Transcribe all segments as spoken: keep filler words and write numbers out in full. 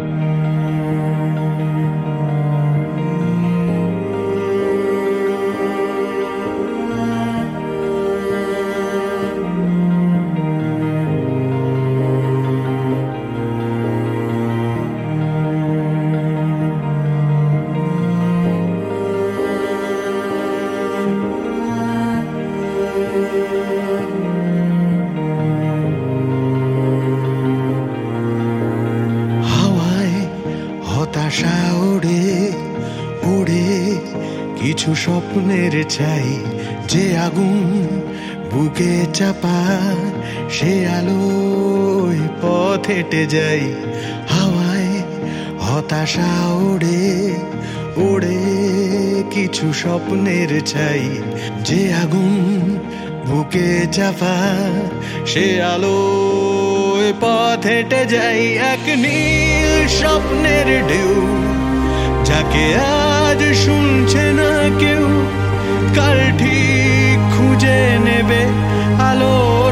হতাশা ওড়ে ওড়ে কিছু স্বপ্নের ছাই, যে আগুন বুকে চাপা সে আলোয় পথ হেঁটে যাই। হাওয়ায় হতাশা ওড়ে ওড়ে কিছু স্বপ্নের ছাই, যে আগুন বুকে চাপা সে আলোয় পথ হেঁটে যাই। এক নীল স্বপ্নের ঢেউ, যাকে আজ শুনছে না কেউ, কাল ঠিক খুঁজে নেবে আলোর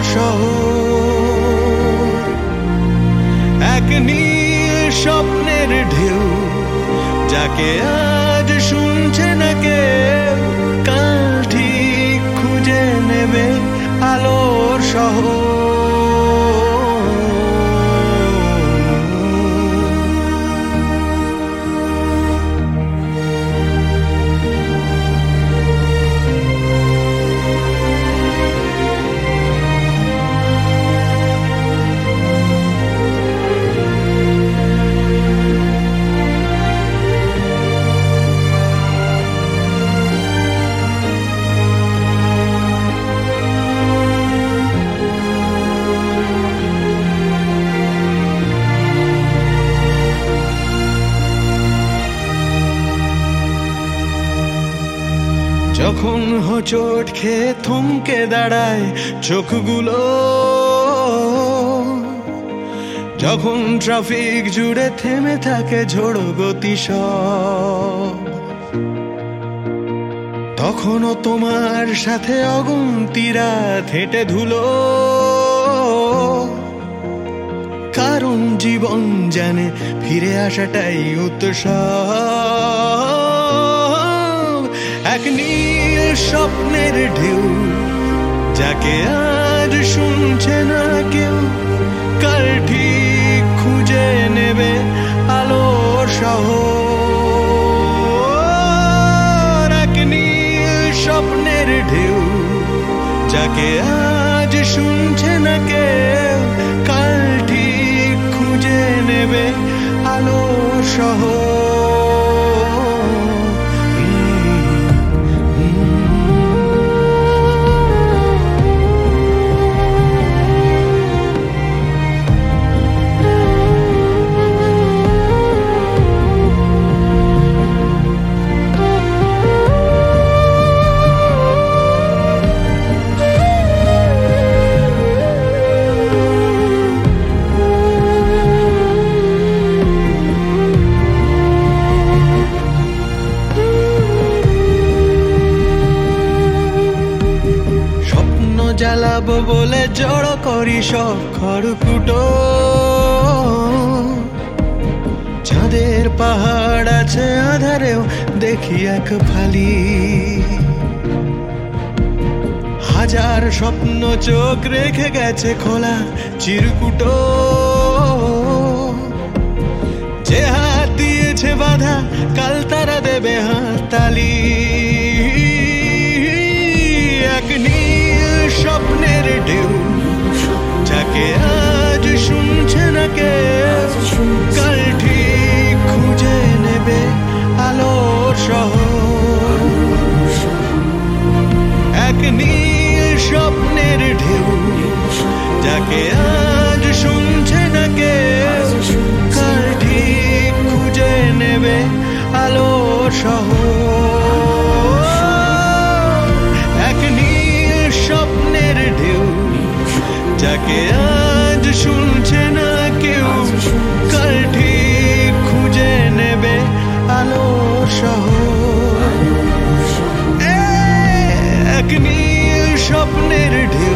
শহর। এক নীল স্বপ্নের ঢেউ, যাকে আজ শুনছে না কেউ, কাল ঠিক খুঁজে নেবে আলোর শহর। যখন হোঁচট খেয়ে থমকে দাঁড়ায় চোখগুলো, যখন ট্রাফিক জুড়ে থেমে থাকে ঝোড়ো গতি সব, তখনও তোমার সাথে অগুন্তি রাত হেঁটে ধুলো। কারণ জীবন জানে ফিরে আসাটাই উৎসব। এক নীল স্বপ্নের ঢেউ, যাকে আজ শুনছে না কেউ, কাল ঠিক খুঁজে নেবে আলোর শহর। এক নীল স্বপ্নের ঢেউ, যাকে আজ শুনছে না কেউ, কাল ঠিক খুঁজে নেবে আলোর শহর। জ্বালাবো বলে জড়ো করি সব খড়কুটো, চাঁদের পাহাড় আছে আধারেও দেখি এক ফালি। হাজার স্বপ্ন চোখ রেখে গেছে খোলা চিরকুটো, যে হাত দিয়েছে বাধা কাল তারা দেবে হাততালি। এক নীল স্বপ্নের ঢেউ, যাকে আজ শুনছে না কেউ, কাল ঠিক খুঁজে নেবে আলোর শহর। এক নীল স্বপ্নের ঢেউ, যাকে আজ শুনছে না কেউ, কাল ঠিক খুঁজে নেবে আলোর শহর। এক নীল স্বপ্নের ঢেউ, যাকে আজ শুনছে না কেউ, কাল ঠিক খুঁজে নেবে আলোর শহর। এক নীল স্বপ্নের ঢেউ,